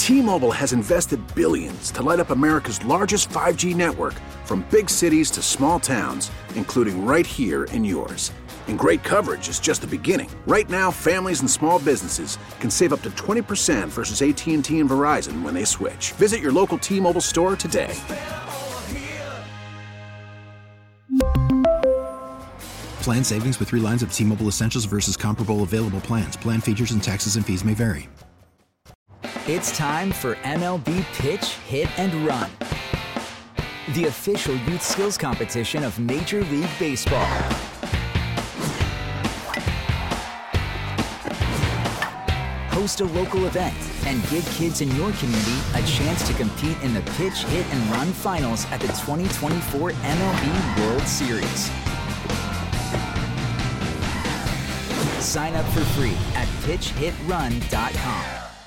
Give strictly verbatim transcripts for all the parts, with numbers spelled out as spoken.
T-Mobile has invested billions to light up America's largest five G network, from big cities to small towns, including right here in yours. And great coverage is just the beginning. Right now, families and small businesses can save up to twenty percent versus A T and T and Verizon when they switch. Visit your local T-Mobile store today. Plan savings with three lines of T-Mobile Essentials versus comparable available plans. Plan features and taxes and fees may vary. It's time for M L B Pitch, Hit, and Run, the official youth skills competition of Major League Baseball. Host a local event and give kids in your community a chance to compete in the Pitch, Hit, and Run finals at the twenty twenty-four M L B World Series. Sign up for free at pitch hit run dot com.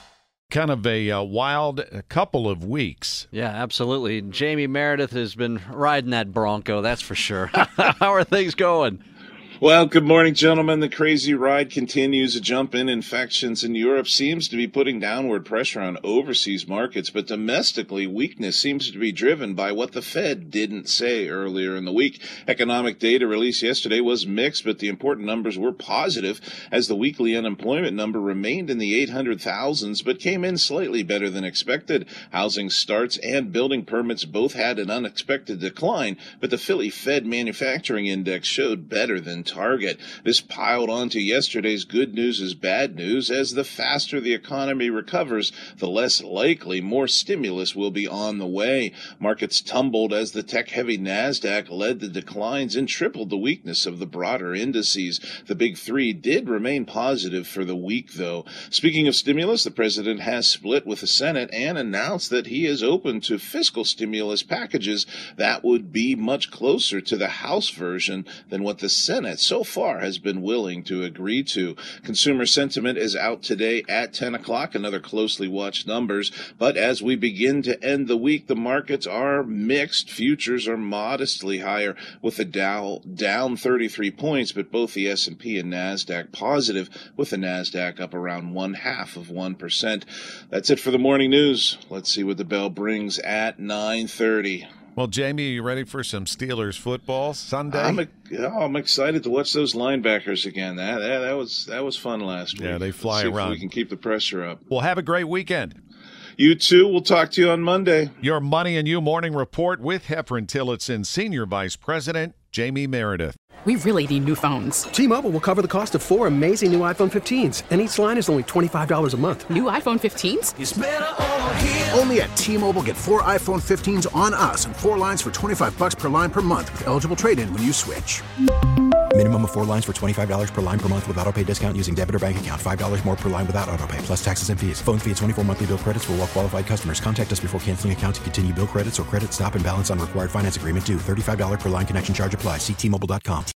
Kind of a uh, wild couple of weeks. Yeah, absolutely. Jamie Meredith has been riding that Bronco, that's for sure. How are things going? Well, good morning, gentlemen. The crazy ride continues. A jump in infections in Europe seems to be putting downward pressure on overseas markets, but domestically, weakness seems to be driven by what the Fed didn't say earlier in the week. Economic data released yesterday was mixed, but the important numbers were positive, as the weekly unemployment number remained in the eight hundred thousands, but came in slightly better than expected. Housing starts and building permits both had an unexpected decline, but the Philly Fed Manufacturing Index showed better than target. This piled onto yesterday's good news is bad news, as the faster the economy recovers, the less likely more stimulus will be on the way. Markets tumbled as the tech-heavy NASDAQ led the declines and tripled the weakness of the broader indices. The big three did remain positive for the week, though. Speaking of stimulus, the president has split with the Senate and announced that he is open to fiscal stimulus packages that would be much closer to the House version than what the Senate so far has been willing to agree to. Consumer sentiment is out today at ten o'clock, another closely watched numbers. But as we begin to end the week, the markets are mixed. Futures are modestly higher, with the Dow down thirty-three points, but both the S and P and NASDAQ positive, with the NASDAQ up around one half of one percent. That's it for the morning news. Let's see what the bell brings at nine thirty. Well, Jamie, are you ready for some Steelers football Sunday? I'm, a, oh, I'm excited to watch those linebackers again. That that, that was that was fun last week. Yeah, they fly Let's see around. If we can keep the pressure up. Well, have a great weekend. You too. We'll talk to you on Monday. Your Money and You Morning Report with Heffron Tillotson, Senior Vice President Jamie Meredith. We really need new phones. T-Mobile will cover the cost of four amazing new iPhone fifteens, and each line is only twenty-five dollars a month. New iPhone fifteens? It's better over here. Only at T-Mobile, get four iPhone fifteens on us and four lines for twenty-five bucks per line per month with eligible trade-in when you switch. Minimum of four lines for twenty-five dollars per line per month with autopay discount using debit or bank account. five dollars more per line without autopay, plus taxes and fees. Phone fee at twenty-four monthly bill credits for well-qualified customers. Contact us before canceling account to continue bill credits or credit stop and balance on required finance agreement due. thirty-five dollars per line connection charge applies. See T Mobile dot com.